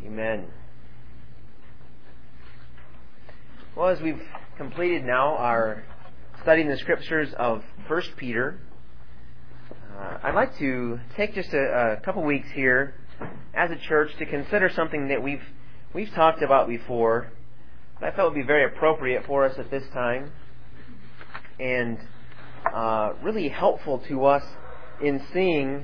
Amen. Well, as we've completed now our study in the Scriptures of 1 Peter, I'd like to take just a couple weeks here as a church to consider something that we've talked about before, but I felt would be very appropriate for us at this time and really helpful to us in seeing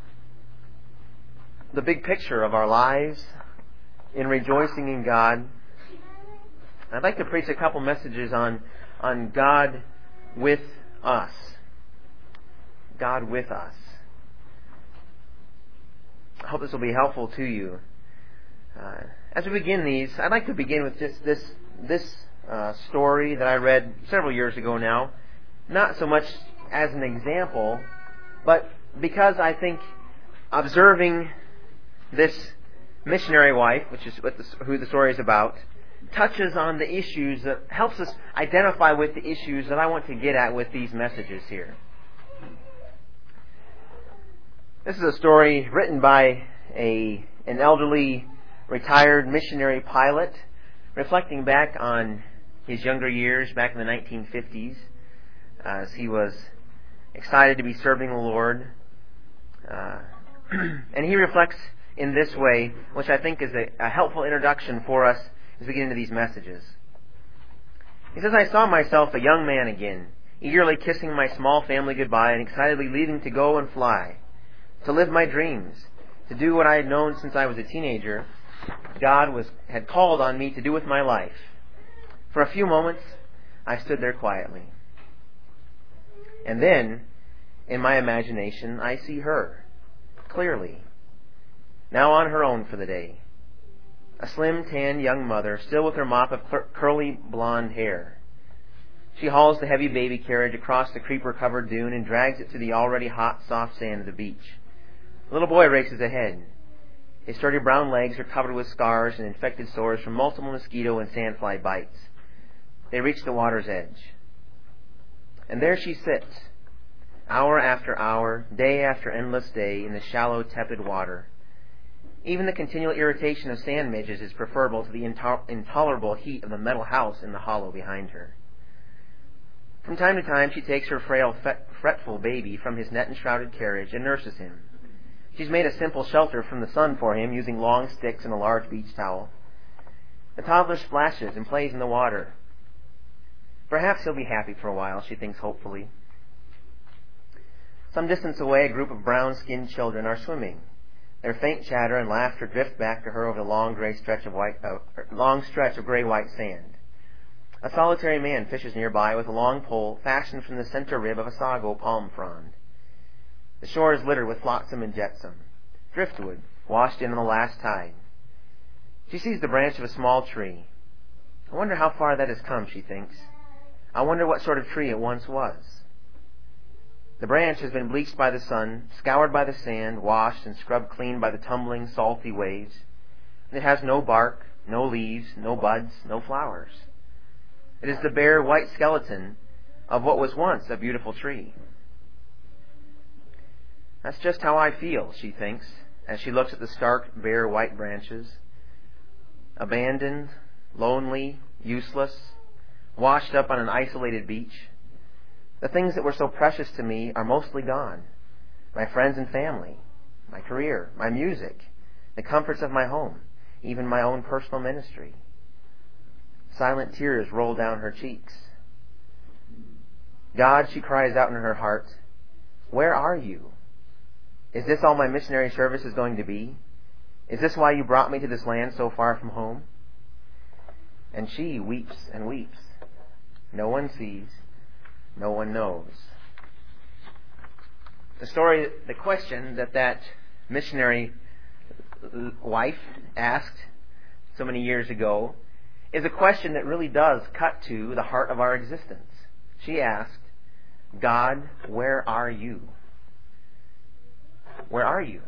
the big picture of our lives, in rejoicing in God. I'd like to preach a couple messages on God with us. God with us. I hope this will be helpful to you. As we begin these, I'd like to begin with just this story that I read several years ago now. Not so much as an example, but because I think observing this missionary wife, which is who the story is about, touches on the issues that helps us identify with the issues that I want to get at with these messages here. This is a story written by an elderly retired missionary pilot, reflecting back on his younger years back in the 1950s, as he was excited to be serving the Lord. And he reflects in this way, which I think is a helpful introduction for us as we get into these messages. He says, "I saw myself a young man again, eagerly kissing my small family goodbye and excitedly leaving to go and fly, to live my dreams, to do what I had known since I was a teenager God had called on me to do with my life. For a few moments, I stood there quietly. And then, in my imagination, I see her, clearly, now on her own for the day. A slim, tan young mother, still with her mop of curly blonde hair. She hauls the heavy baby carriage across the creeper-covered dune and drags it to the already hot, soft sand of the beach. The little boy races ahead. His sturdy brown legs are covered with scars and infected sores from multiple mosquito and sandfly bites. They reach the water's edge. And there she sits, hour after hour, day after endless day, in the shallow, tepid water. Even the continual irritation of sand midges is preferable to the intolerable heat of the metal house in the hollow behind her. From time to time, she takes her frail, fretful baby from his net-enshrouded carriage and nurses him. She's made a simple shelter from the sun for him using long sticks and a large beach towel. The toddler splashes and plays in the water. Perhaps he'll be happy for a while, she thinks hopefully. Some distance away, a group of brown-skinned children are swimming. Their faint chatter and laughter drift back to her over the long stretch of gray-white sand. A solitary man fishes nearby with a long pole fashioned from the center rib of a sago palm frond. The shore is littered with flotsam and jetsam, driftwood washed in on the last tide. She sees the branch of a small tree. I wonder how far that has come, she thinks. I wonder what sort of tree it once was. The branch has been bleached by the sun, scoured by the sand, washed and scrubbed clean by the tumbling, salty waves. It has no bark, no leaves, no buds, no flowers. It is the bare, white skeleton of what was once a beautiful tree. That's just how I feel, she thinks, as she looks at the stark, bare, white branches. Abandoned, lonely, useless, washed up on an isolated beach. The things that were so precious to me are mostly gone. My friends and family, my career, my music, the comforts of my home, even my own personal ministry. Silent tears roll down her cheeks. God, she cries out in her heart, where are you? Is this all my missionary service is going to be? Is this why you brought me to this land so far from home? And she weeps and weeps. No one sees. No one knows. The question that missionary wife asked so many years ago is a question that really does cut to the heart of our existence. She asked, God, where are you? Where are you?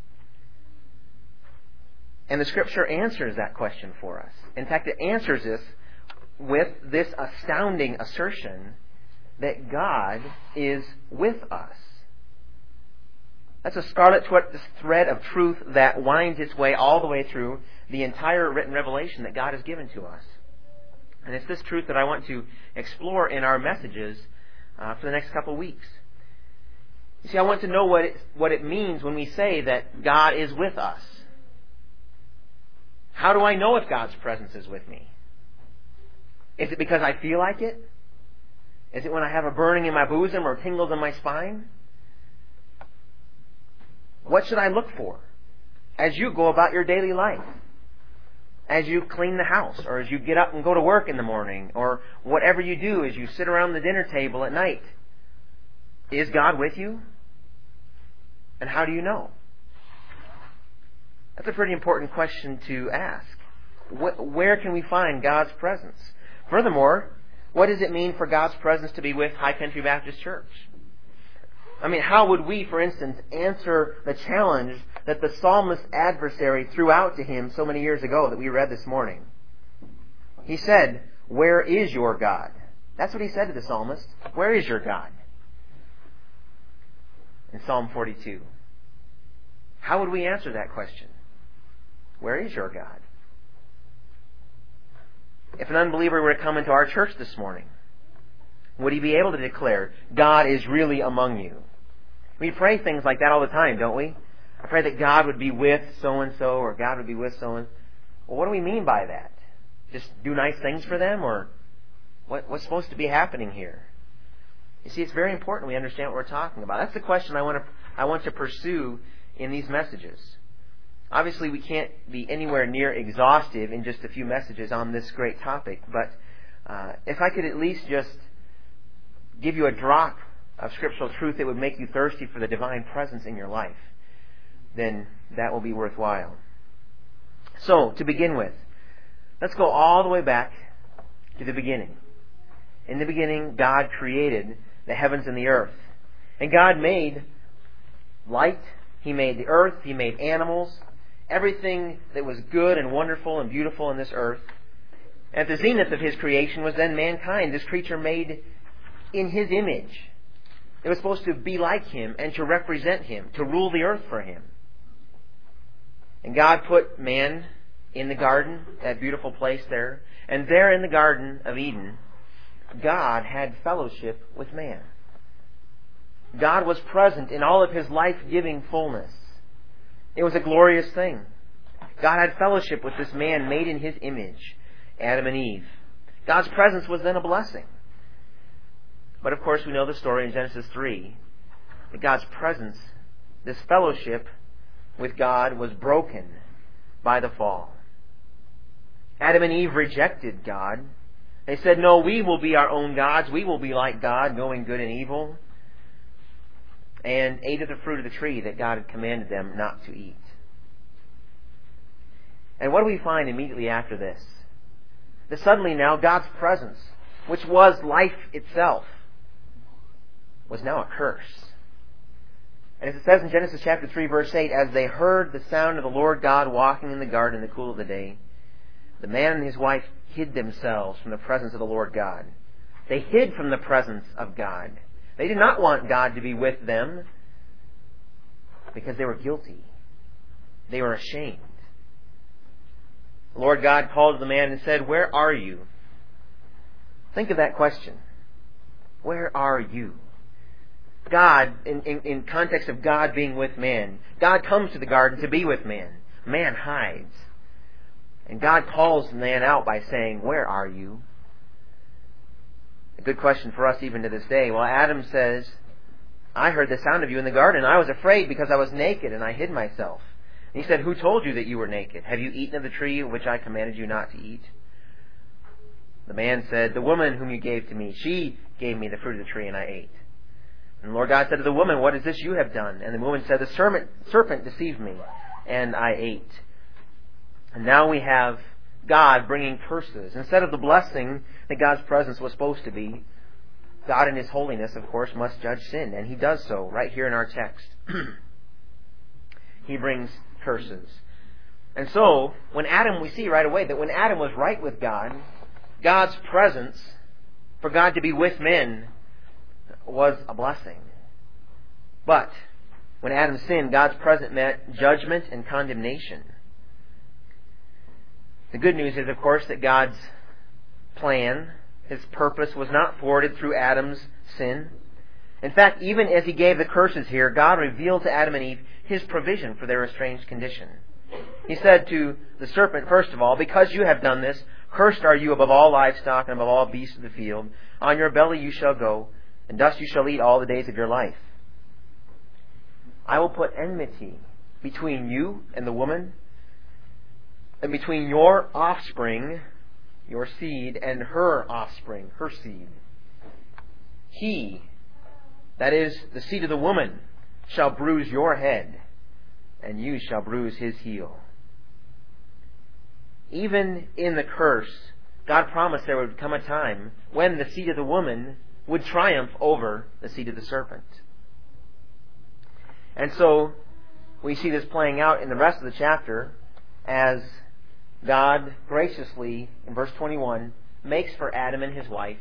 And the Scripture answers that question for us. In fact, it answers this with this astounding assertion that God is with us. That's a scarlet thread of truth that winds its way all the way through the entire written revelation that God has given to us. And it's this truth that I want to explore in our messages for the next couple of weeks. You see, I want to know what it means when we say that God is with us. How do I know if God's presence is with me? Is it because I feel like it? Is it when I have a burning in my bosom or tingles in my spine? What should I look for as you go about your daily life? As you clean the house, or as you get up and go to work in the morning, or whatever you do as you sit around the dinner table at night. Is God with you? And how do you know? That's a pretty important question to ask. Where can we find God's presence? Furthermore, what does it mean for God's presence to be with High Country Baptist Church? I mean, how would we, for instance, answer the challenge that the psalmist's adversary threw out to him so many years ago that we read this morning? He said, "Where is your God?" That's what he said to the psalmist. Where is your God? In Psalm 42. How would we answer that question? Where is your God? If an unbeliever were to come into our church this morning, would he be able to declare, God is really among you? We pray things like that all the time, don't we? I pray that God would be with so-and-so, or God would be with so-and-so. Well, what do we mean by that? Just do nice things for them? Or what's supposed to be happening here? You see, it's very important we understand what we're talking about. That's the question I want to pursue in these messages. Obviously, we can't be anywhere near exhaustive in just a few messages on this great topic, but if I could at least just give you a drop of scriptural truth that would make you thirsty for the divine presence in your life, then that will be worthwhile. So, to begin with, let's go all the way back to the beginning. In the beginning, God created the heavens and the earth. And God made light. He made the earth. He made animals. Everything that was good and wonderful and beautiful in this earth. At the zenith of His creation was then mankind, this creature made in His image. It was supposed to be like Him and to represent Him, to rule the earth for Him. And God put man in the garden, that beautiful place there. And there in the Garden of Eden, God had fellowship with man. God was present in all of His life-giving fullness. It was a glorious thing. God had fellowship with this man made in His image, Adam and Eve. God's presence was then a blessing. But of course we know the story in Genesis 3, that God's presence, this fellowship with God, was broken by the fall. Adam and Eve rejected God. They said, "No, we will be our own gods. We will be like God, knowing good and evil." And ate of the fruit of the tree that God had commanded them not to eat. And what do we find immediately after this? That suddenly now God's presence, which was life itself, was now a curse. And as it says in Genesis chapter 3, verse 8, as they heard the sound of the Lord God walking in the garden in the cool of the day, the man and his wife hid themselves from the presence of the Lord God. They hid from the presence of God. They did not want God to be with them because they were guilty. They were ashamed. The Lord God called to the man and said, "Where are you?" Think of that question. Where are you? God, in context of God being with man, God comes to the garden to be with man. Man hides. And God calls man out by saying, "Where are you?" A good question for us even to this day. Well, Adam says, "I heard the sound of you in the garden, and I was afraid because I was naked, and I hid myself." And He said, "Who told you that you were naked? Have you eaten of the tree of which I commanded you not to eat?" The man said, "The woman whom you gave to me, she gave me the fruit of the tree, and I ate." And the Lord God said to the woman, "What is this you have done?" And the woman said, "The serpent deceived me, and I ate." And now we have God bringing curses. Instead of the blessing that God's presence was supposed to be, God in His holiness, of course, must judge sin. And He does so right here in our text. He brings curses. And so, when Adam, we see right away that when Adam was right with God, God's presence, for God to be with men, was a blessing. But when Adam sinned, God's presence meant judgment and condemnation. The good news is, of course, that God's plan, His purpose, was not thwarted through Adam's sin. In fact, even as He gave the curses here, God revealed to Adam and Eve His provision for their estranged condition. He said to the serpent, first of all, "Because you have done this, cursed are you above all livestock and above all beasts of the field. On your belly you shall go, and dust you shall eat all the days of your life. I will put enmity between you and the woman, and between your offspring," your seed, "and her offspring," her seed. He, that is, the seed of the woman, shall bruise your head, and you shall bruise his heel. Even in the curse, God promised there would come a time when the seed of the woman would triumph over the seed of the serpent. And so, we see this playing out in the rest of the chapter as God graciously, in verse 21, makes for Adam and his wife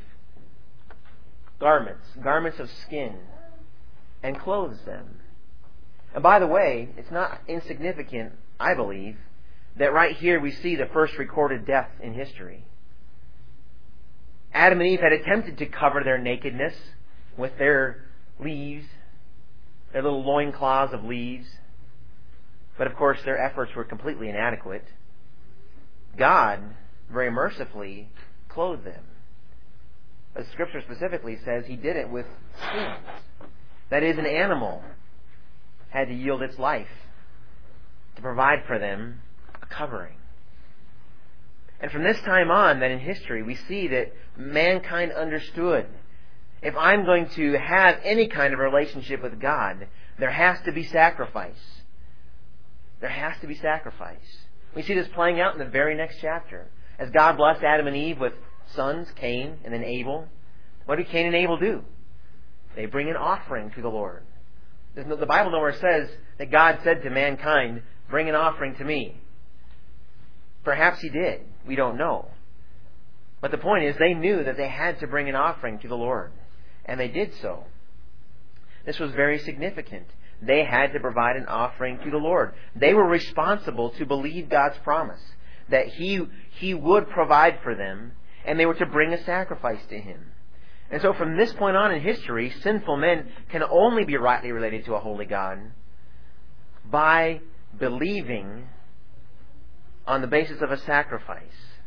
garments of skin, and clothes them. And by the way, it's not insignificant, I believe, that right here we see the first recorded death in history. Adam and Eve had attempted to cover their nakedness with their leaves, their little loincloths of leaves. But of course their efforts were completely inadequate. God, very mercifully, clothed them. As Scripture specifically says, He did it with skins. That is, an animal had to yield its life to provide for them a covering. And from this time on, then in history, we see that mankind understood, if I'm going to have any kind of relationship with God, there has to be sacrifice. There has to be sacrifice. We see this playing out in the very next chapter. As God blessed Adam and Eve with sons, Cain and then Abel, what do Cain and Abel do? They bring an offering to the Lord. The Bible nowhere says that God said to mankind, "Bring an offering to me." Perhaps He did. We don't know. But the point is, they knew that they had to bring an offering to the Lord. And they did so. This was very significant. They had to provide an offering to the Lord. They were responsible to believe God's promise that He would provide for them, and they were to bring a sacrifice to Him. And so from this point on in history, sinful men can only be rightly related to a holy God by believing on the basis of a sacrifice.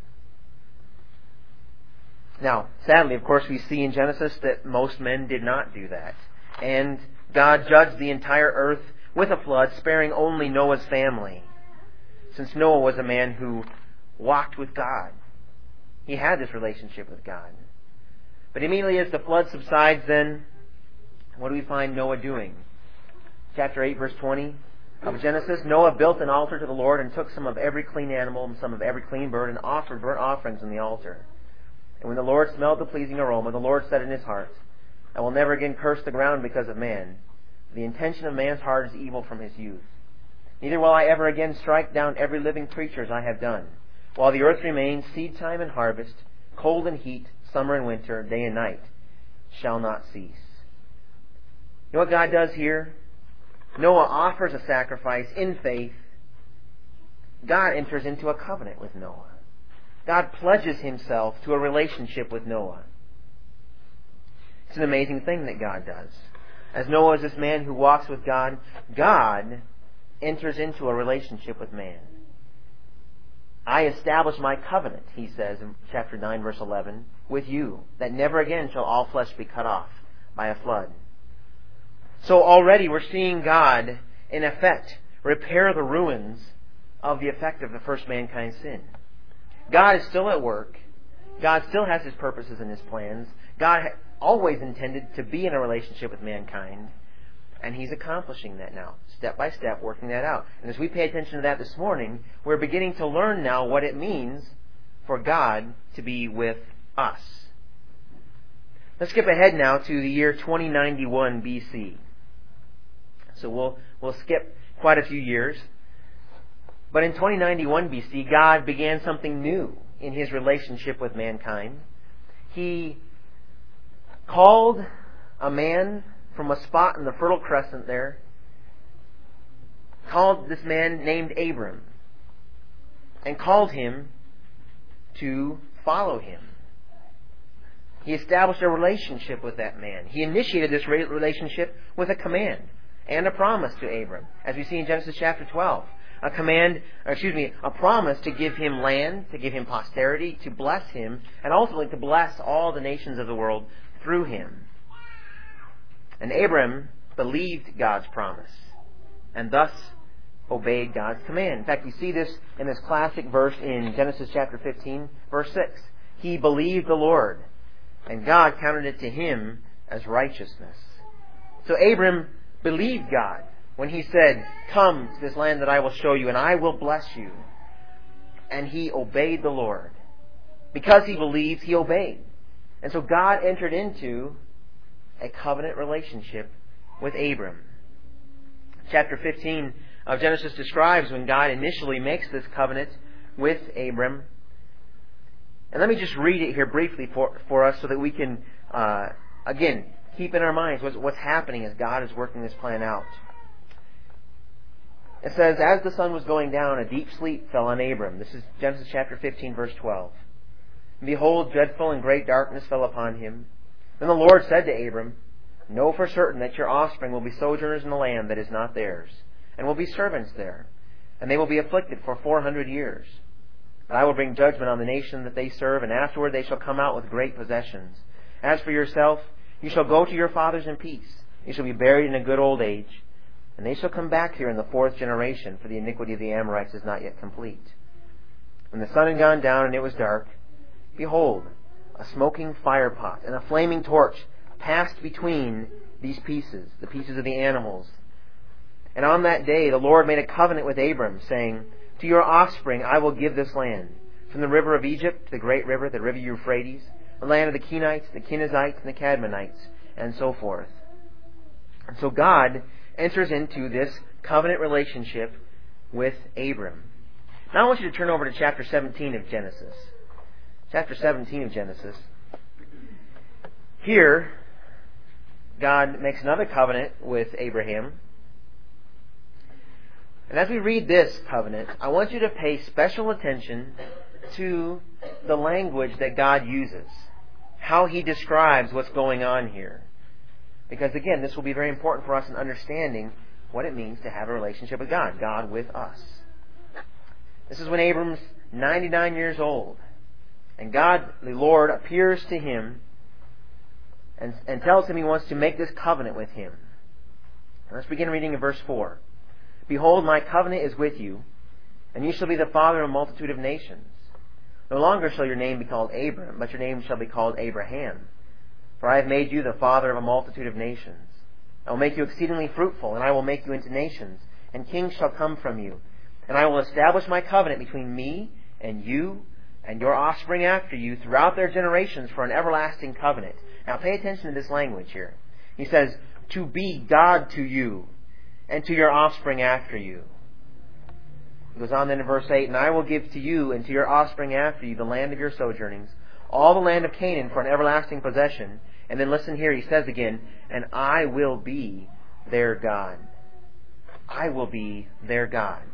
Now, sadly, of course, we see in Genesis that most men did not do that. And God judged the entire earth with a flood, sparing only Noah's family, since Noah was a man who walked with God. He had this relationship with God. But immediately as the flood subsides, then, what do we find Noah doing? Chapter 8, verse 20 of Genesis, Noah built an altar to the Lord and took some of every clean animal and some of every clean bird and offered burnt offerings on the altar. And when the Lord smelled the pleasing aroma, the Lord said in His heart, "I will never again curse the ground because of man. The intention of man's heart is evil from his youth. Neither will I ever again strike down every living creature as I have done. While the earth remains, seed time and harvest, cold and heat, summer and winter, day and night, shall not cease." You know what God does here? Noah offers a sacrifice in faith. God enters into a covenant with Noah. God pledges Himself to a relationship with Noah. It's an amazing thing that God does. As Noah is this man who walks with God, God enters into a relationship with man. "I establish my covenant," He says in chapter 9, verse 11, "with you, that never again shall all flesh be cut off by a flood." So already we're seeing God, in effect, repair the ruins of the effect of the first mankind's sin. God is still at work. God still has His purposes and His plans. God always intended to be in a relationship with mankind. And He's accomplishing that now, step by step, working that out. And as we pay attention to that this morning, we're beginning to learn now what it means for God to be with us. Let's skip ahead now to the year 2091 BC. So we'll skip quite a few years. But in 2091 BC, God began something new in His relationship with mankind. He called a man from a spot in the Fertile Crescent there, called this man named Abram, and called him to follow him. He established a relationship with that man. He initiated this relationship with a command and a promise to Abram, as we see in Genesis chapter 12. A promise to give him land, to give him posterity, to bless him, and ultimately to bless all the nations of the world through him. And Abram believed God's promise, and thus obeyed God's command. In fact, we see this in this classic verse in Genesis chapter 15, verse 6. He believed the Lord, and God counted it to him as righteousness. So Abram believed God when he said, "Come to this land that I will show you, and I will bless you." And he obeyed the Lord. Because he believed, he obeyed. And so God entered into a covenant relationship with Abram. Chapter 15 of Genesis describes when God initially makes this covenant with Abram. And let me just read it here briefly for us so that we can, again, keep in our minds what's happening as God is working this plan out. It says, "As the sun was going down, a deep sleep fell on Abram." This is Genesis chapter 15, verse 12. "And behold, dreadful and great darkness fell upon him. Then the Lord said to Abram, Know for certain that your offspring will be sojourners in the land that is not theirs, and will be servants there, and they will be afflicted for 400 years. But I will bring judgment on the nation that they serve, and afterward they shall come out with great possessions. As for yourself, you shall go to your fathers in peace. You shall be buried in a good old age. And they shall come back here in the 4th generation, for the iniquity of the Amorites is not yet complete. When the sun had gone down and it was dark, behold, a smoking firepot and a flaming torch passed between these pieces, the pieces of the animals. And on that day the Lord made a covenant with Abram, saying, To your offspring I will give this land, from the river of Egypt to the great river, the river Euphrates, the land of the Kenites, the Kenizzites, and the Cadmonites, and so forth." And so God enters into this covenant relationship with Abram. Now I want you to turn over to chapter 17 of Genesis. Chapter 17 of Genesis. Here, God makes another covenant with Abraham. And as we read this covenant, I want you to pay special attention to the language that God uses, how He describes what's going on here. Because again, this will be very important for us in understanding what it means to have a relationship with God, God with us. This is when Abram's 99 years old, and God, the Lord, appears to him and tells him He wants to make this covenant with him. Let's begin reading in verse 4. "Behold, my covenant is with you, and you shall be the father of a multitude of nations. No longer shall your name be called Abram, but your name shall be called Abraham. For I have made you the father of a multitude of nations. I will make you exceedingly fruitful, and I will make you into nations, and kings shall come from you. And I will establish my covenant between me and you and your offspring after you throughout their generations for an everlasting covenant." Now pay attention to this language here. He says, "To be God to you and to your offspring after you." He goes on then in verse 8, "And I will give to you and to your offspring after you the land of your sojournings, all the land of Canaan for an everlasting possession." And then listen here, he says again, "And I will be their God." I will be their God.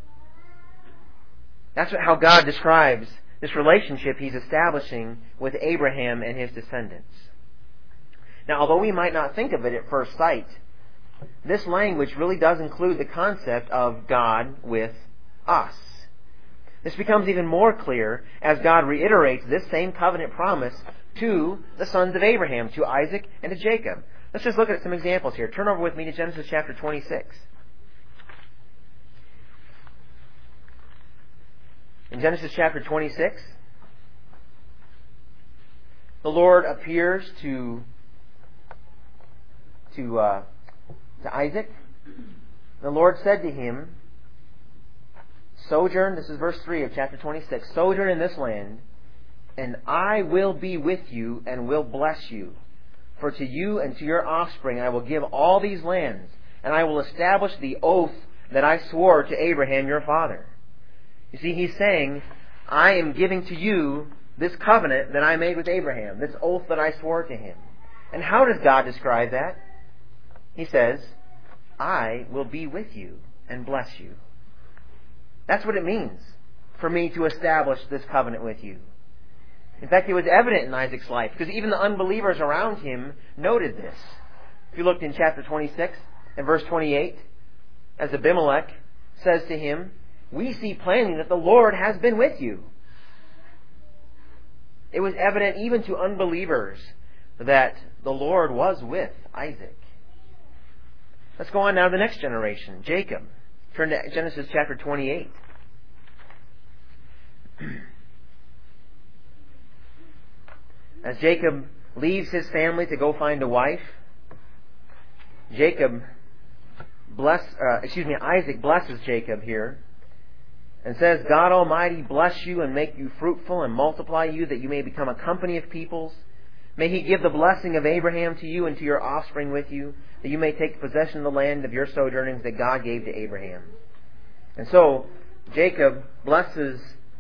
That's how God describes this relationship He's establishing with Abraham and his descendants. Now, although we might not think of it at first sight, this language really does include the concept of God with us. This becomes even more clear as God reiterates this same covenant promise to the sons of Abraham, to Isaac and to Jacob. Let's just look at some examples here. Turn over with me to Genesis chapter 26. In Genesis chapter 26, the Lord appears to Isaac. The Lord said to him, "Sojourn," this is verse 3 of chapter 26, "Sojourn in this land, and I will be with you and will bless you. For to you and to your offspring I will give all these lands, and I will establish the oath that I swore to Abraham your father." You see, He's saying, I am giving to you this covenant that I made with Abraham, this oath that I swore to him. And how does God describe that? He says, "I will be with you and bless you." That's what it means for me to establish this covenant with you. In fact, it was evident in Isaac's life, because even the unbelievers around him noted this. If you looked in chapter 26 and verse 28, as Abimelech says to him, "We see plainly that the Lord has been with you." It was evident even to unbelievers that the Lord was with Isaac. Let's go on now to the next generation, Jacob. Turn to Genesis chapter 28. As Jacob leaves his family to go find a wife, Isaac blesses Jacob here and says, "God Almighty bless you and make you fruitful and multiply you, that you may become a company of peoples. May He give the blessing of Abraham to you and to your offspring with you, that you may take possession of the land of your sojournings that God gave to Abraham." And so Isaac blesses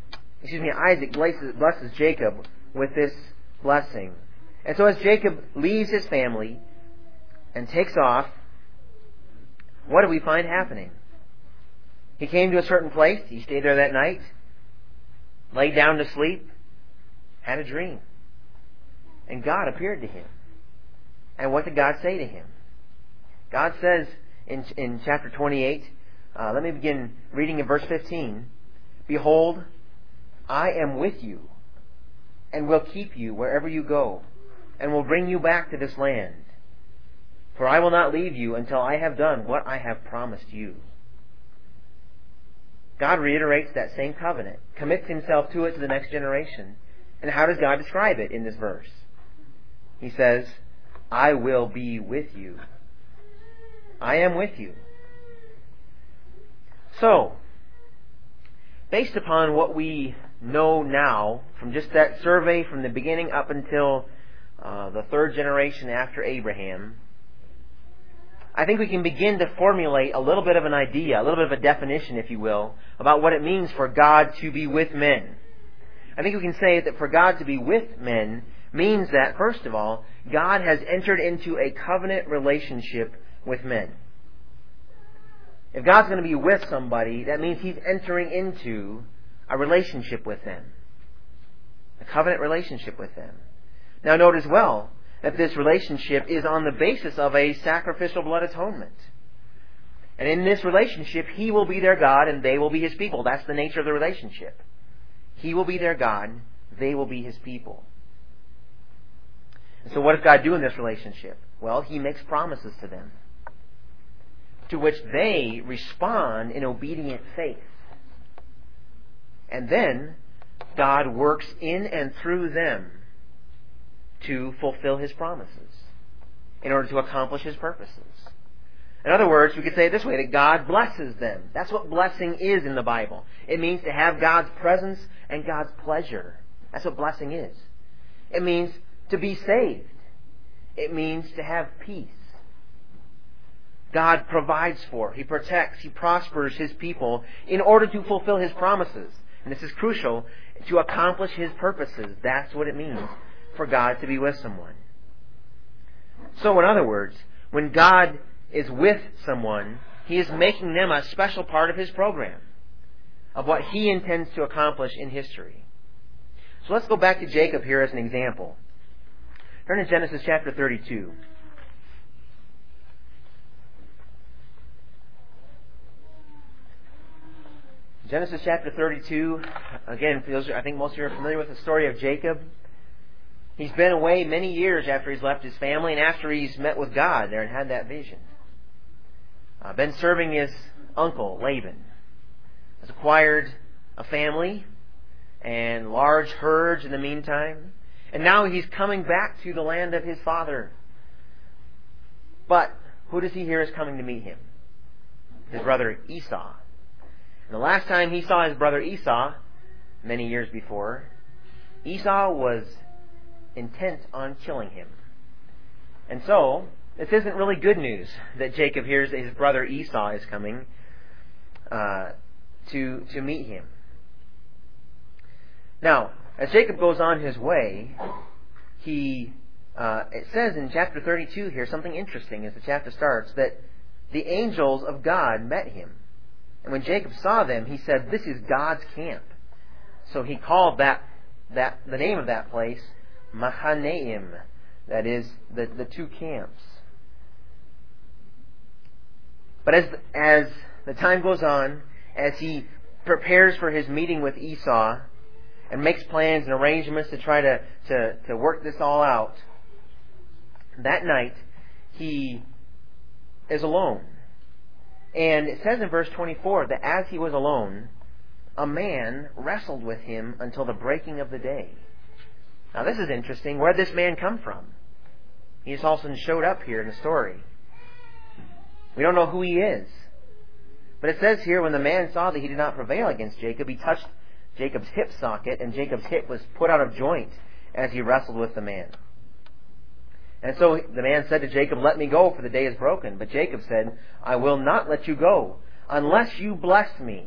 Jacob with this blessing. And so as Jacob leaves his family and takes off, what do we find happening? He came to a certain place, he stayed there that night, laid down to sleep, had a dream. And God appeared to him. And what did God say to him? God says in chapter 28, let me begin reading in verse 15, "Behold, I am with you, and will keep you wherever you go, and will bring you back to this land. For I will not leave you until I have done what I have promised you." God reiterates that same covenant, commits Himself to it to the next generation. And how does God describe it in this verse? He says, "I will be with you." I am with you. So, based upon what we know now, from just that survey from the beginning up until the third generation after Abraham, I think we can begin to formulate a little bit of an idea, a little bit of a definition, if you will, about what it means for God to be with men. I think we can say that for God to be with men means that, first of all, God has entered into a covenant relationship with men. If God's going to be with somebody, that means He's entering into a relationship with them. A covenant relationship with them. Now note as well that this relationship is on the basis of a sacrificial blood atonement. And in this relationship, He will be their God and they will be His people. That's the nature of the relationship. He will be their God, they will be His people. And so what does God do in this relationship? Well, He makes promises to them, to which they respond in obedient faith. And then God works in and through them to fulfill His promises in order to accomplish His purposes. In other words, we could say it this way, that God blesses them. That's what blessing is in the Bible. It means to have God's presence and God's pleasure. That's what blessing is. It means to be saved. It means to have peace. God provides for, He protects, He prospers His people in order to fulfill His promises. And this is crucial, to accomplish His purposes. That's what it means for God to be with someone. So in other words, when God is with someone, He is making them a special part of His program, of what He intends to accomplish in history. So let's go back to Jacob here as an example. Turn to Genesis chapter 32. Genesis chapter 32, again, I think most of you are familiar with the story of Jacob. He's been away many years after he's left his family and after he's met with God there and had that vision. Been serving his uncle, Laban. Has acquired a family and large herds in the meantime. And now he's coming back to the land of his father. But who does he hear is coming to meet him? His brother Esau. And the last time he saw his brother Esau, many years before, Esau was intent on killing him. And so, this isn't really good news that Jacob hears that his brother Esau is coming to meet him. Now, as Jacob goes on his way, it says in chapter 32 here something interesting as the chapter starts, that the angels of God met him. And when Jacob saw them, he said, "This is God's camp." So he called that the name of that place Mahanaim, that is, the two camps. But as the time goes on, as he prepares for his meeting with Esau and makes plans and arrangements to try to work this all out, that night he is alone. And it says in verse 24 that as he was alone, a man wrestled with him until the breaking of the day. Now this is interesting. Where did this man come from? He just all of a sudden showed up here in the story. We don't know who he is. But it says here, when the man saw that he did not prevail against Jacob, he touched Jacob's hip socket, and Jacob's hip was put out of joint as he wrestled with the man. And so the man said to Jacob, "Let me go, for the day is broken." But Jacob said, "I will not let you go, unless you bless me."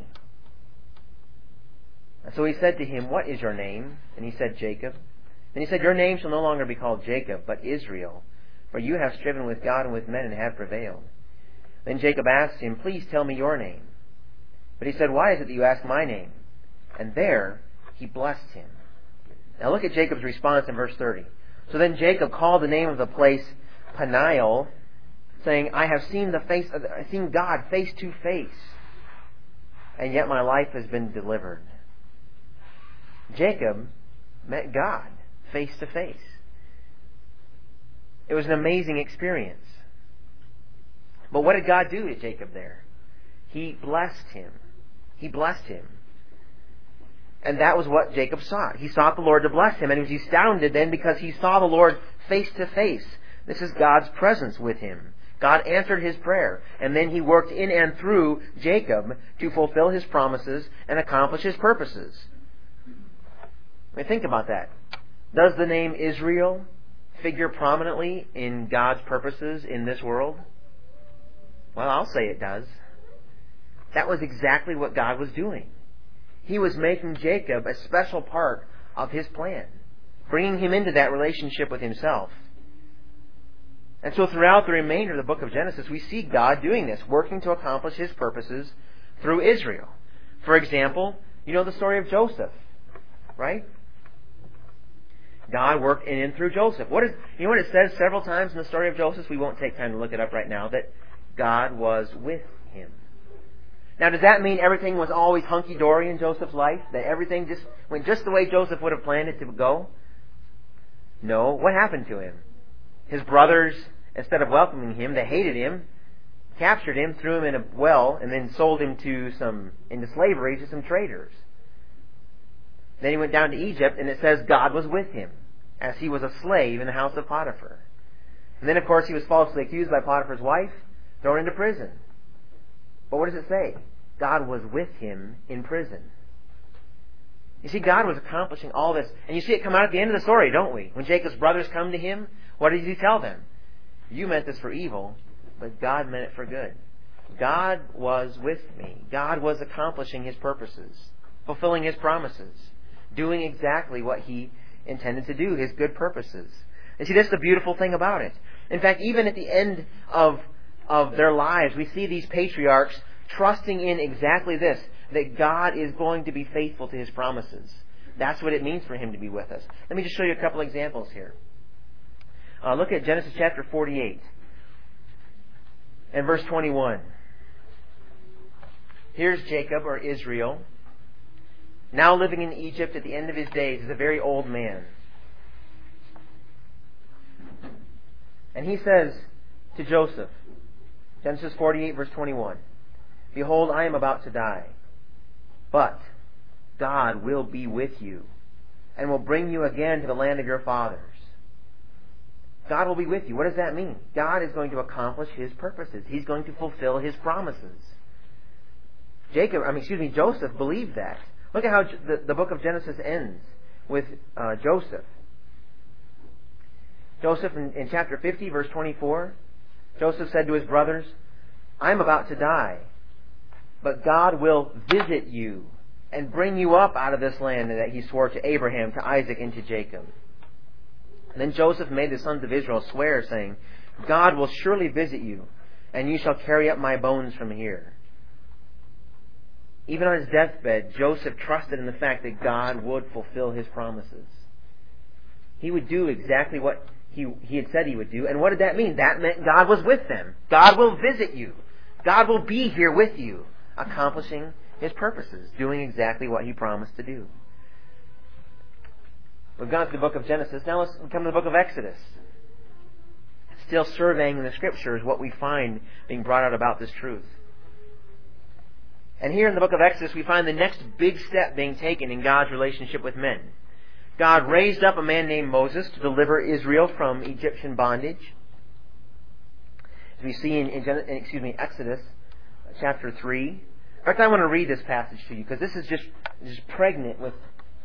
And so he said to him, "What is your name?" And he said, "Jacob." Then he said, "Your name shall no longer be called Jacob, but Israel, for you have striven with God and with men and have prevailed." Then Jacob asked him, "Please tell me your name." But he said, "Why is it that you ask my name?" And there he blessed him. Now look at Jacob's response in verse 30. So then Jacob called the name of the place Peniel, saying, "I have seen God face to face, and yet my life has been delivered." Jacob met God face to face. It was an amazing experience. But what did God do to Jacob there? He blessed him. He blessed him. And that was what Jacob sought. He sought the Lord to bless him, and he was astounded then because he saw the Lord face to face. This is God's presence with him. God answered his prayer, and then he worked in and through Jacob to fulfill his promises and accomplish his purposes. I mean, think about that. Does the name Israel figure prominently in God's purposes in this world? Well, I'll say it does. That was exactly what God was doing. He was making Jacob a special part of his plan, bringing him into that relationship with himself. And so throughout the remainder of the book of Genesis, we see God doing this, working to accomplish his purposes through Israel. For example, you know the story of Joseph, right? God worked in and through Joseph. You know what it says several times in the story of Joseph? We won't take time to look it up right now, that God was with him. Now, does that mean everything was always hunky-dory in Joseph's life? That everything just went just the way Joseph would have planned it to go? No. What happened to him? His brothers, instead of welcoming him, they hated him, captured him, threw him in a well, and then sold him into slavery to some traders. Then he went down to Egypt, and it says God was with him, as he was a slave in the house of Potiphar. And then, of course, he was falsely accused by Potiphar's wife, thrown into prison. But what does it say? God was with him in prison. You see, God was accomplishing all this. And you see it come out at the end of the story, don't we? When Jacob's brothers come to him, what does he tell them? You meant this for evil, but God meant it for good. God was with me. God was accomplishing his purposes, fulfilling his promises, doing exactly what he intended to do, his good purposes. And see, that's the beautiful thing about it. In fact, even at the end of their lives, we see these patriarchs trusting in exactly this, that God is going to be faithful to his promises. That's what it means for him to be with us. Let me just show you a couple examples here. Look at Genesis chapter 48 and verse 21. Here's Jacob, or Israel, now living in Egypt at the end of his days as a very old man. And he says to Joseph, Genesis 48 verse 21, "Behold, I am about to die, but God will be with you and will bring you again to the land of your fathers." God will be with you. What does that mean? God is going to accomplish his purposes. He's going to fulfill his promises. Joseph believed that. Look at how the book of Genesis ends with Joseph. Joseph in chapter 50 verse 24, Joseph said to his brothers, "I am about to die, but God will visit you and bring you up out of this land that he swore to Abraham, to Isaac, and to Jacob." And then Joseph made the sons of Israel swear, saying, "God will surely visit you, and you shall carry up my bones from here." Even on his deathbed, Joseph trusted in the fact that God would fulfill his promises. He would do exactly what he had said he would do. And what did that mean? That meant God was with them. God will visit you. God will be here with you, accomplishing his purposes, doing exactly what he promised to do. We've gone through the book of Genesis. Now let's come to the book of Exodus. Still surveying the Scriptures what we find being brought out about this truth. And here in the book of Exodus we find the next big step being taken in God's relationship with men. God raised up a man named Moses to deliver Israel from Egyptian bondage. As we see in Exodus chapter 3. In fact, I want to read this passage to you because this is just pregnant with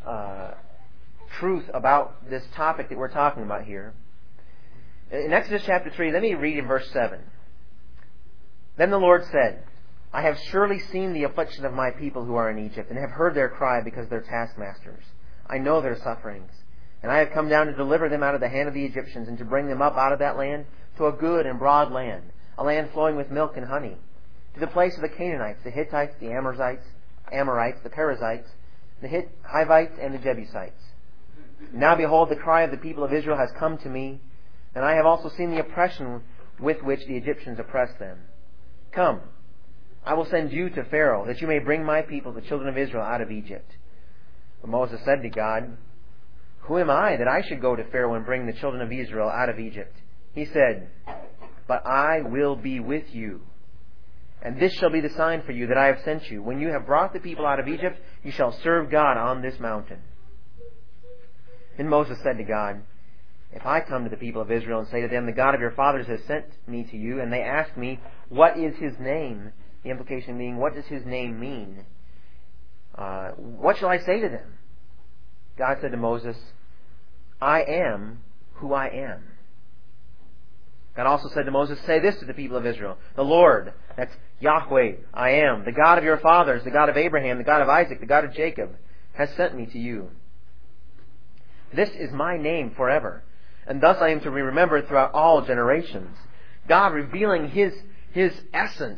truth about this topic that we're talking about here. In Exodus chapter 3, let me read in verse 7. Then the Lord said, I have surely seen the affliction of my people who are in Egypt, and have heard their cry because of their taskmasters. I know their sufferings, and I have come down to deliver them out of the hand of the Egyptians, and to bring them up out of that land to a good and broad land, a land flowing with milk and honey, to the place of the Canaanites, the Hittites, the Amorites, the Perizzites, the Hivites, and the Jebusites. Now behold, the cry of the people of Israel has come to me, and I have also seen the oppression with which the Egyptians oppress them. Come, I will send you to Pharaoh, that you may bring my people, the children of Israel, out of Egypt. But Moses said to God, Who am I that I should go to Pharaoh and bring the children of Israel out of Egypt? He said, But I will be with you. And this shall be the sign for you that I have sent you. When you have brought the people out of Egypt, you shall serve God on this mountain. Then Moses said to God, If I come to the people of Israel and say to them, The God of your fathers has sent me to you, and they ask me, What is his name? The implication being, what does his name mean? What shall I say to them? God said to Moses, I am who I am. God also said to Moses, Say this to the people of Israel, The Lord, that's Yahweh, I am, the God of your fathers, the God of Abraham, the God of Isaac, the God of Jacob, has sent me to you. This is my name forever, and thus I am to be remembered throughout all generations. God revealing His essence,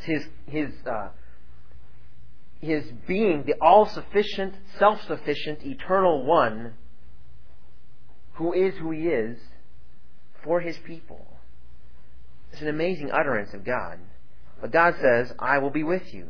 His being, the all-sufficient, self-sufficient, eternal one, who is who He is, for His people. It's an amazing utterance of God. But God says, I will be with you.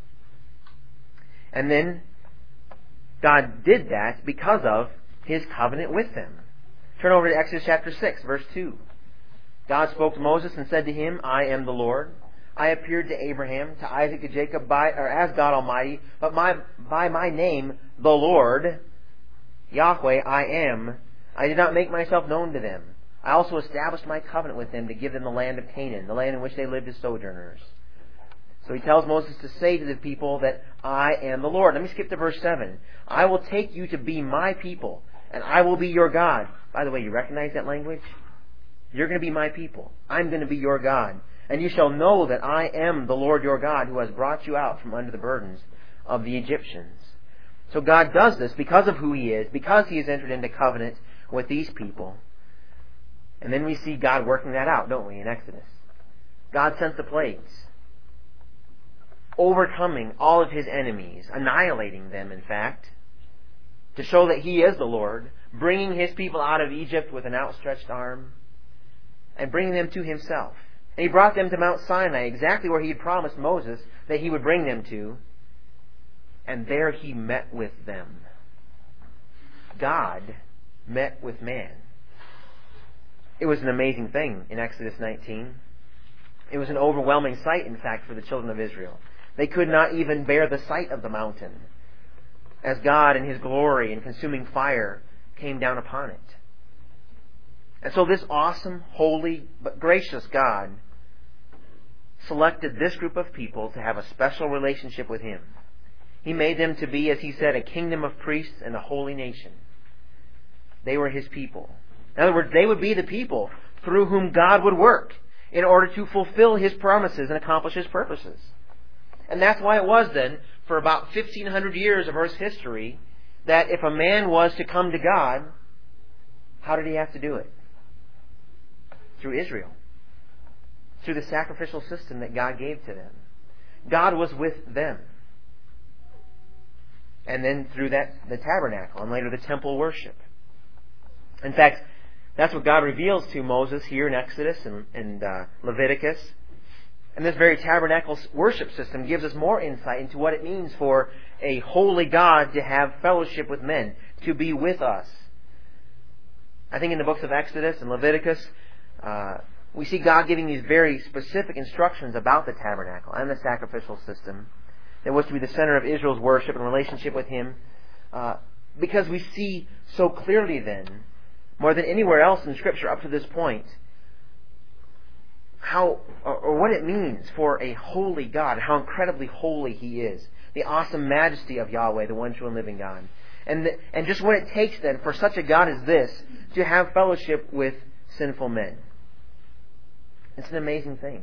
And then God did that because of His covenant with them. Turn over to Exodus chapter 6, verse 2. God spoke to Moses and said to him, I am the Lord. I appeared to Abraham, to Isaac, to Jacob as God Almighty, but by my name, the Lord, Yahweh, I am. I did not make myself known to them. I also established my covenant with them to give them the land of Canaan, the land in which they lived as sojourners. So He tells Moses to say to the people that I am the Lord. Let me skip to verse 7. I will take you to be my people, and I will be your God. By the way, you recognize that language? You're going to be my people. I'm going to be your God. And you shall know that I am the Lord your God, who has brought you out from under the burdens of the Egyptians. So God does this because of who He is, because He has entered into covenant with these people. And then we see God working that out, don't we, in Exodus? God sent the plagues, overcoming all of His enemies, annihilating them, in fact, to show that He is the Lord, bringing His people out of Egypt with an outstretched arm, and bringing them to Himself. And He brought them to Mount Sinai, exactly where He had promised Moses that He would bring them to. And there He met with them. God met with man. It was an amazing thing in Exodus 19. It was an overwhelming sight, in fact, for the children of Israel. They could not even bear the sight of the mountain, as God in His glory and consuming fire came down upon it. And so this awesome, holy, but gracious God selected this group of people to have a special relationship with Him. He made them to be, as He said, a kingdom of priests and a holy nation. They were His people. In other words, they would be the people through whom God would work in order to fulfill His promises and accomplish His purposes. And that's why it was then, for about 1,500 years of Earth's history, that if a man was to come to God, how did he have to do it? Through Israel. Through the sacrificial system that God gave to them. God was with them. and then through that the tabernacle, and later the temple worship. In fact, that's what God reveals to Moses here in Exodus and Leviticus. And this very tabernacle worship system gives us more insight into what it means for a holy God to have fellowship with men, to be with us. I think in the books of Exodus and Leviticus, we see God giving these very specific instructions about the tabernacle and the sacrificial system that was to be the center of Israel's worship and relationship with Him. Because we see so clearly then, more than anywhere else in Scripture up to this point, how or what it means for a holy God, how incredibly holy He is, the awesome majesty of Yahweh, the one true and living God, and just what it takes then for such a God as this to have fellowship with sinful men. It's an amazing thing.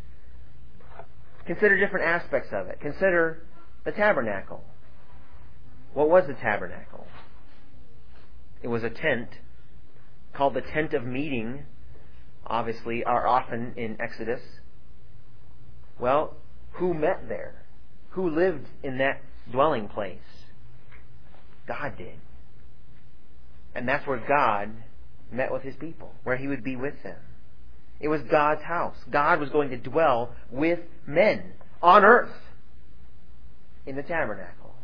Consider different aspects of it. Consider the tabernacle. What was the tabernacle? It was a tent called the tent of meeting, obviously, are often in Exodus. Well, who met there? Who lived in that dwelling place? God did. And that's where God met with His people, where He would be with them. It was God's house. God was going to dwell with men on earth in the tabernacle.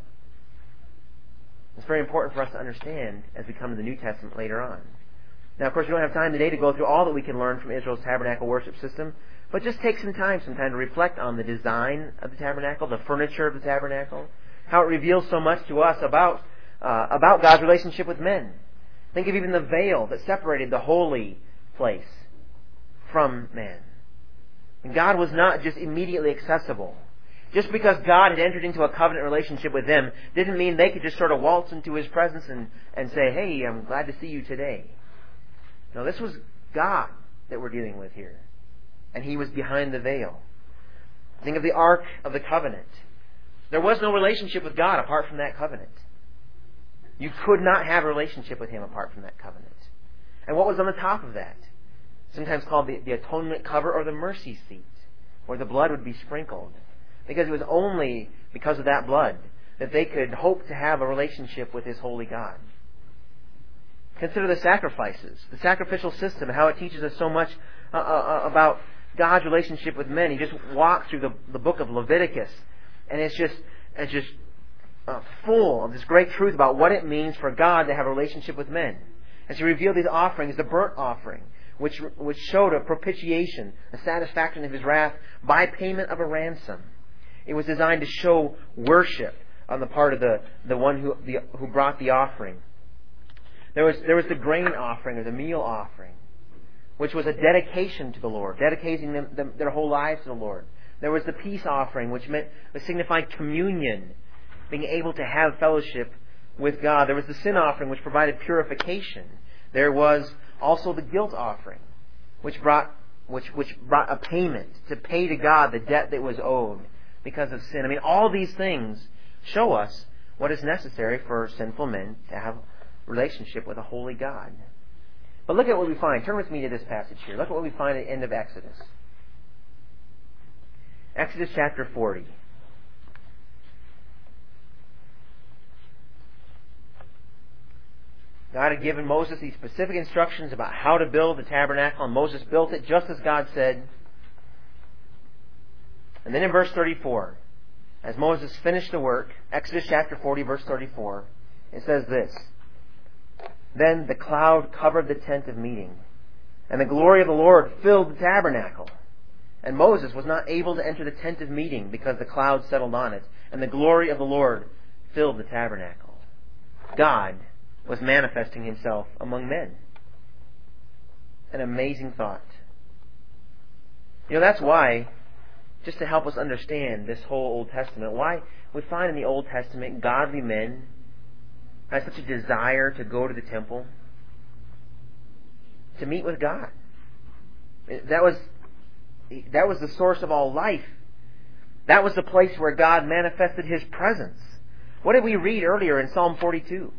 It's very important for us to understand as we come to the New Testament later on. Now, of course, we don't have time today to go through all that we can learn from Israel's tabernacle worship system, but just take some time to reflect on the design of the tabernacle, the furniture of the tabernacle, how it reveals so much to us about God's relationship with men. Think of even the veil that separated the holy place from man. And God was not just immediately accessible. Just because God had entered into a covenant relationship with them didn't mean they could just sort of waltz into His presence and say, "Hey, I'm glad to see you today." No, this was God that we're dealing with here. And He was behind the veil. Think of the Ark of the Covenant. There was no relationship with God apart from that covenant. You could not have a relationship with Him apart from that covenant. And what was on the top of that? Sometimes called the atonement cover or the mercy seat, where the blood would be sprinkled. Because it was only because of that blood that they could hope to have a relationship with His holy God. Consider the sacrifices, the sacrificial system, and how it teaches us so much about God's relationship with men. You just walk through the book of Leviticus, and it's just full of this great truth about what it means for God to have a relationship with men. As He revealed these offerings, the burnt offering, which showed a propitiation, a satisfaction of His wrath by payment of a ransom. It was designed to show worship on the part of the one who brought the offering. There was the grain offering or the meal offering, which was a dedication to the Lord, dedicating them their whole lives to the Lord. There was the peace offering, which signified communion, being able to have fellowship with God. There was the sin offering, which provided purification. There was also the guilt offering, which brought a payment to pay to God the debt that was owed because of sin. I mean, all these things show us what is necessary for sinful men to have a relationship with a holy God. But look at what we find. Turn with me to this passage here. Look at what we find at the end of Exodus. Exodus chapter 40. God had given Moses these specific instructions about how to build the tabernacle, and Moses built it just as God said. And then in verse 34, as Moses finished the work, Exodus chapter 40, verse 34, it says this: "Then the cloud covered the tent of meeting, and the glory of the Lord filled the tabernacle. And Moses was not able to enter the tent of meeting because the cloud settled on it, and the glory of the Lord filled the tabernacle." God was manifesting Himself among men. An amazing thought. That's why, just to help us understand this whole Old Testament, why we find in the Old Testament godly men had such a desire to go to the temple, to meet with God. That was the source of all life. That was the place where God manifested His presence. What did we read earlier in Psalm 42?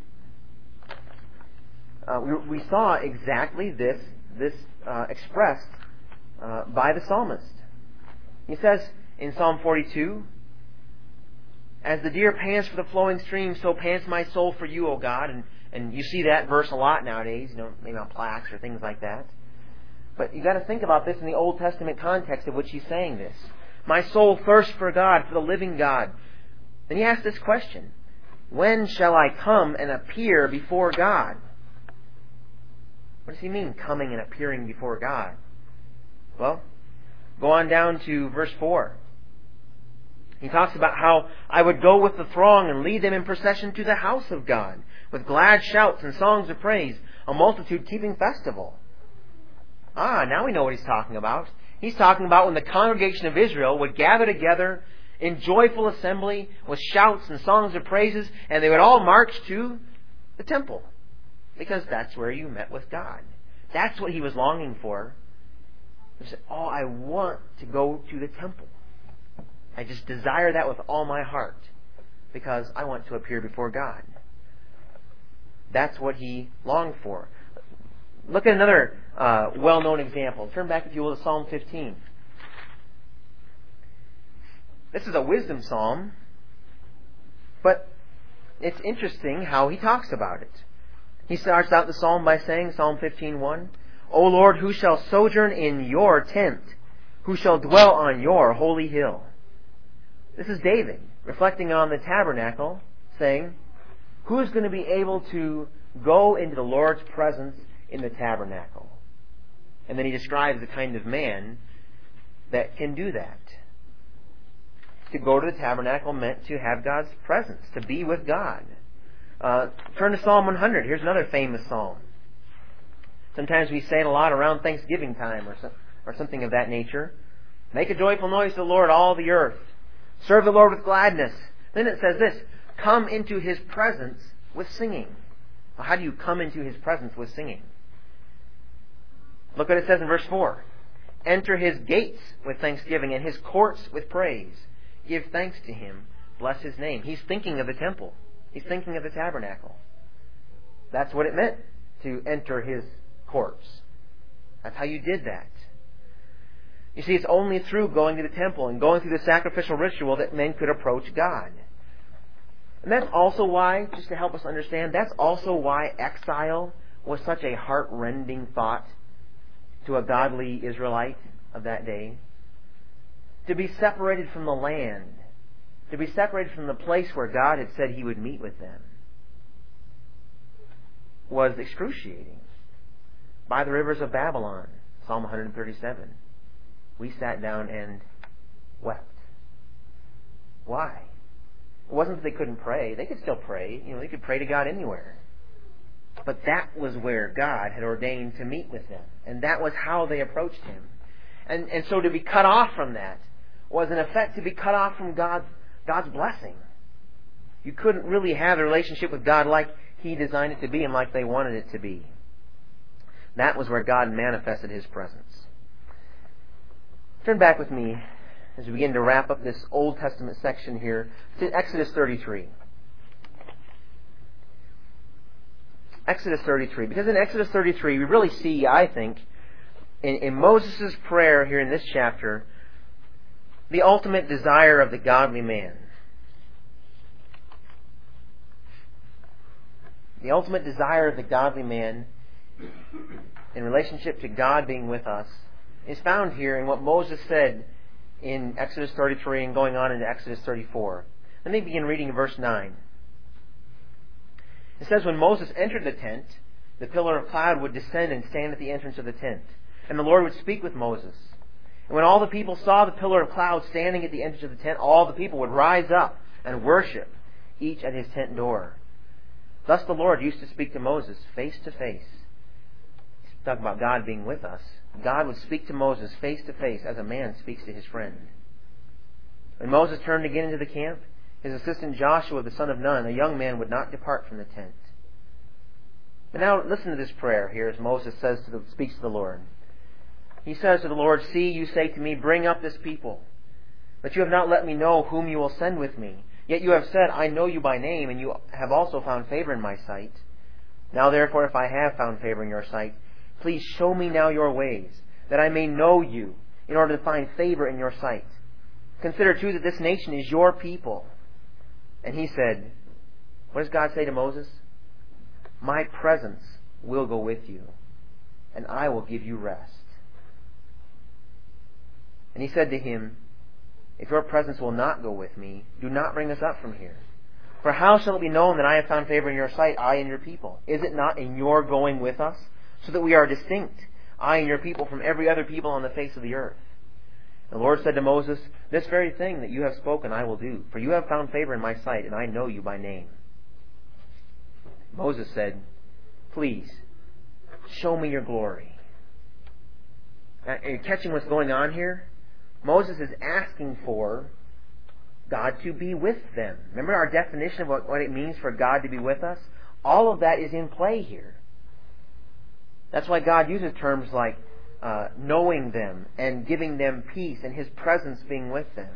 We saw exactly this expressed by the psalmist. He says in Psalm 42, As the deer pants for the flowing stream, so pants my soul for you, O God. And you see that verse a lot nowadays, maybe on plaques or things like that. But you've got to think about this in the Old Testament context of which he's saying this. My soul thirsts for God, for the living God. Then he asks this question: when shall I come and appear before God? What does he mean, coming and appearing before God? Well, go on down to verse 4. He talks about how I would go with the throng and lead them in procession to the house of God, with glad shouts and songs of praise, a multitude keeping festival. Now we know what he's talking about. He's talking about when the congregation of Israel would gather together in joyful assembly with shouts and songs of praises, and they would all march to the temple, because that's where you met with God. That's what he was longing for. He said, I want to go to the temple. I just desire that with all my heart, because I want to appear before God. That's what he longed for. Look at another well-known example. Turn back, if you will, to Psalm 15. This is a wisdom psalm, but it's interesting how he talks about it. He starts out the psalm by saying, Psalm 15:1, O Lord, who shall sojourn in your tent? Who shall dwell on your holy hill? This is David reflecting on the tabernacle, saying, who is going to be able to go into the Lord's presence in the tabernacle? And then he describes the kind of man that can do that. To go to the tabernacle meant to have God's presence, to be with God. Turn to Psalm 100. Here's another famous psalm. Sometimes we say it a lot around Thanksgiving time or something of that nature. Make a joyful noise to the Lord, all the earth. Serve the Lord with gladness. Then it says this: come into his presence with singing. Well, how do you come into his presence with singing? Look what it says in verse 4. Enter his gates with thanksgiving and his courts with praise. Give thanks to him. Bless his name. He's thinking of the temple. He's thinking of the tabernacle. That's what it meant to enter his courts. That's how you did that. You see, it's only through going to the temple and going through the sacrificial ritual that men could approach God. And that's also why, just to help us understand, that's also why exile was such a heart-rending thought to a godly Israelite of that day. To be separated from the land, to be separated from the place where God had said he would meet with them, was excruciating. By the rivers of Babylon, Psalm 137, we sat down and wept. Why? It wasn't that they couldn't pray. They could still pray. They could pray to God anywhere. But that was where God had ordained to meet with them. And that was how they approached him. And so to be cut off from that was in effect to be cut off from God's blessing. You couldn't really have a relationship with God like he designed it to be and like they wanted it to be. That was where God manifested his presence. Turn back with me as we begin to wrap up this Old Testament section here to Exodus 33. Exodus 33. Because in Exodus 33 we really see, I think, in Moses' prayer here in this chapter, the ultimate desire of the godly man. The ultimate desire of the godly man in relationship to God being with us is found here in what Moses said in Exodus 33 and going on into Exodus 34. Let me begin reading in verse 9. It says, when Moses entered the tent, the pillar of cloud would descend and stand at the entrance of the tent, and the Lord would speak with Moses. And when all the people saw the pillar of cloud standing at the entrance of the tent, all the people would rise up and worship, each at his tent door. Thus the Lord used to speak to Moses face to face. He's talking about God being with us. God would speak to Moses face to face as a man speaks to his friend. When Moses turned again into the camp, his assistant Joshua, the son of Nun, a young man, would not depart from the tent. But now listen to this prayer here as Moses speaks to the Lord. He says to the Lord, see, you say to me, bring up this people. But you have not let me know whom you will send with me. Yet you have said, I know you by name, and you have also found favor in my sight. Now therefore, if I have found favor in your sight, please show me now your ways, that I may know you, in order to find favor in your sight. Consider too that this nation is your people. And he said, what does God say to Moses? My presence will go with you, and I will give you rest. And he said to him, if your presence will not go with me, do not bring us up from here. For how shall it be known that I have found favor in your sight, I and your people? Is it not in your going with us, so that we are distinct, I and your people, from every other people on the face of the earth? The Lord said to Moses, this very thing that you have spoken I will do, for you have found favor in my sight, and I know you by name. Moses said, please, show me your glory. Now, are you catching what's going on here? Moses is asking for God to be with them. Remember our definition of what it means for God to be with us? All of that is in play here. That's why God uses terms like knowing them and giving them peace and His presence being with them.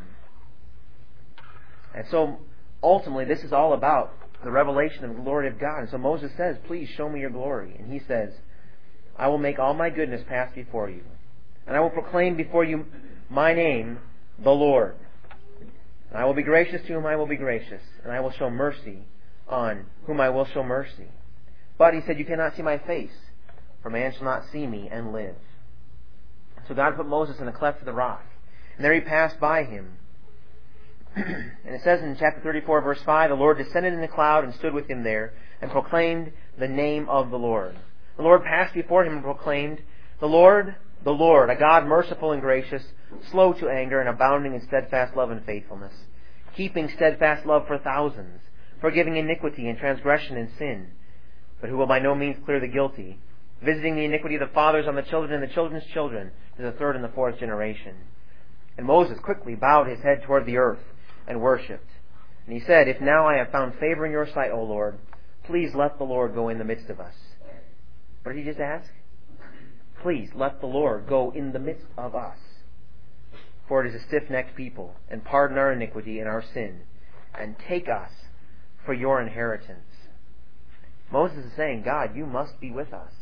And so ultimately this is all about the revelation of the glory of God. And so Moses says, please show me your glory. And he says, I will make all my goodness pass before you, and I will proclaim before you my name, the Lord. And I will be gracious to whom I will be gracious, and I will show mercy on whom I will show mercy. But he said, you cannot see my face, for man shall not see me and live. So God put Moses in a cleft of the rock, and there he passed by him. And it says in chapter 34, verse 5, the Lord descended in the cloud and stood with him there, and proclaimed the name of the Lord. The Lord passed before him and proclaimed, the Lord, a God merciful and gracious, slow to anger and abounding in steadfast love and faithfulness, keeping steadfast love for thousands, forgiving iniquity and transgression and sin, but who will by no means clear the guilty, visiting the iniquity of the fathers on the children and the children's children to the third and the fourth generation. And Moses quickly bowed his head toward the earth and worshipped. And he said, if now I have found favor in your sight, O Lord, please let the Lord go in the midst of us. What did he just ask? Please let the Lord go in the midst of us. For it is a stiff-necked people, and pardon our iniquity and our sin, and take us for your inheritance. Moses is saying, God, you must be with us.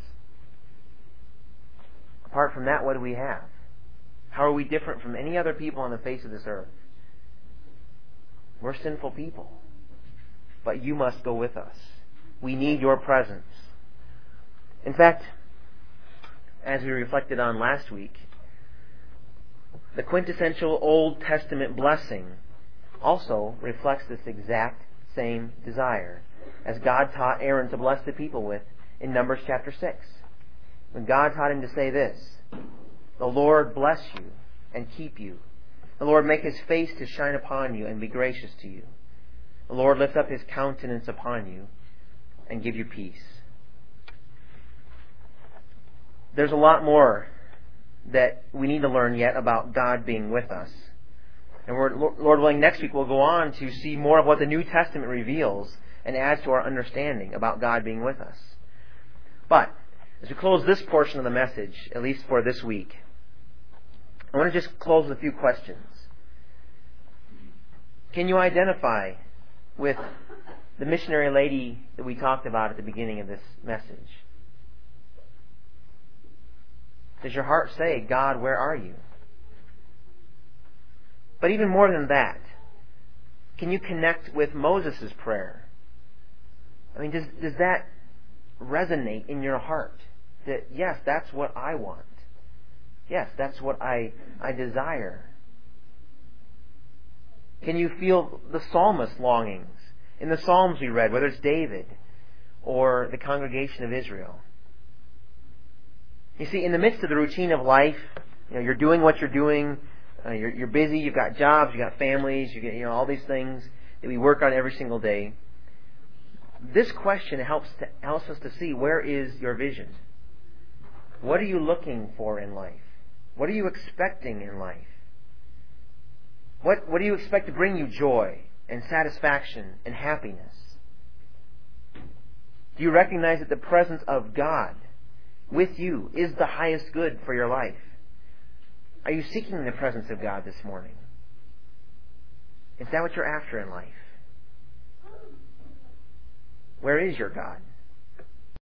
Apart from that, what do we have? How are we different from any other people on the face of this earth? We're sinful people. But you must go with us. We need your presence. In fact, as we reflected on last week, the quintessential Old Testament blessing also reflects this exact same desire as God taught Aaron to bless the people with in Numbers chapter 6. When God taught him to say this, the Lord bless you and keep you. The Lord make His face to shine upon you and be gracious to you. The Lord lift up His countenance upon you and give you peace. There's a lot more that we need to learn yet about God being with us. And Lord willing, next week we'll go on to see more of what the New Testament reveals and adds to our understanding about God being with us. But as we close this portion of the message, at least for this week, I want to just close with a few questions. Can you identify with the missionary lady that we talked about at the beginning of this message? Does your heart say, God, where are you? But even more than that, can you connect with Moses' prayer? I mean, does that resonate in your heart? That, yes, that's what I want. Yes, that's what I desire. Can you feel the psalmist's longings in the Psalms we read, whether it's David or the congregation of Israel? You see, in the midst of the routine of life, you're doing what you're doing, you're busy, you've got jobs, you've got families, you get all these things that we work on every single day. This question helps us to see, where is your vision? What are you looking for in life? What are you expecting in life? What do you expect to bring you joy and satisfaction and happiness? Do you recognize that the presence of God with you is the highest good for your life? Are you seeking the presence of God this morning? Is that what you're after in life? Where is your God?